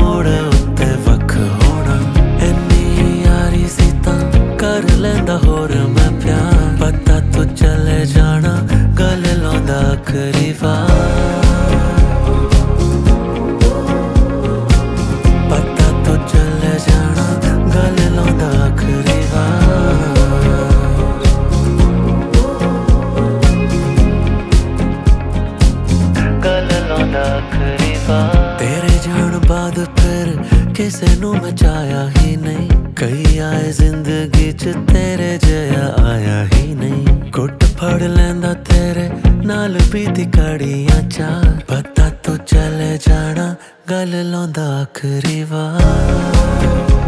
मोड़ उत्ते वख होना। इन्नी यारी सी तां कर लैंदा होर मैं प्यार। पता तू चले जाना गल लाउंदा आखरी वार। पता तू चले जाना गल लाउंदा आखरी वार। गल लाउंदा आखरी वार। तेरे जान बाद फिर किसे नू मैं चाया ही नहीं। कई आए जिंदगी च तेरे जया आया ही नहीं। घुट फड़ लैंदा तेरे नाल बीती कड़ियां चार। पता तू चले जाना गल लाउंदा आखरी वार।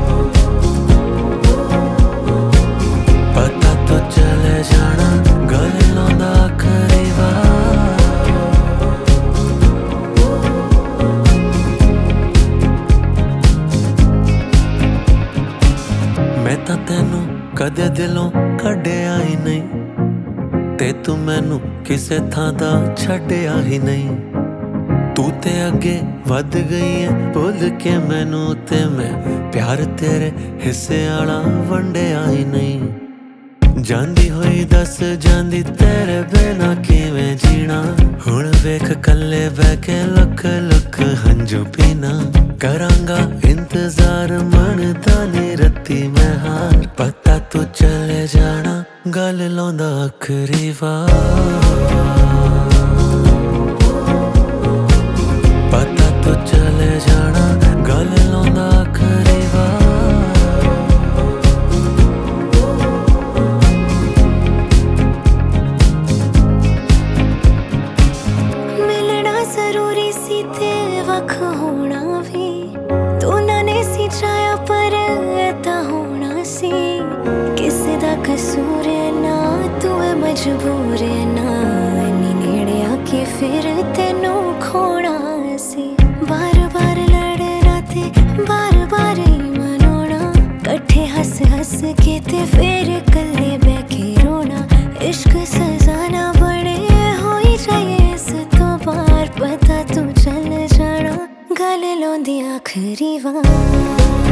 पता तू चले जाना गल लाउंदा आखरी वार। मैं तां तैनू कदे दिलों कड्डिया ही नहीं। ते तू मैनू किसे थां दा छड्डिया ही नहीं। तू ते अगे वध गई है भुल के मैनू। ते मैं प्यार तेरे हिस्से आला वंडिया ही नहीं। जांदी होई दस जांदी तेरे बिना किवें जीना। हुण वेख कल्ले बह के लुक लुक हंजू पीना। करांगा इंतजार मनदा नी रत्ती मैं हार। पता तू चले जाना गल लाउंदा आखरी वार। पता तू चले जाना गल लाउंदा आखरी वार। मिलना जरूरी सी ते वख होना भी। तू ना ने सी चाया पर ऐता होना सी। किसे दा कसूर ना तू है मजबूर ना। इन्नी नेड़े आके फिर तेनू खोना सी। बार बार लड़ना ते बार बार ही मनाना। कट्ठे हस हस के ते फिर कल्ले बह के रोना। इश्क सजा ना बने होई जाए इस तो पार। पता तू चल जाना गल लाउंदी आखरी वार।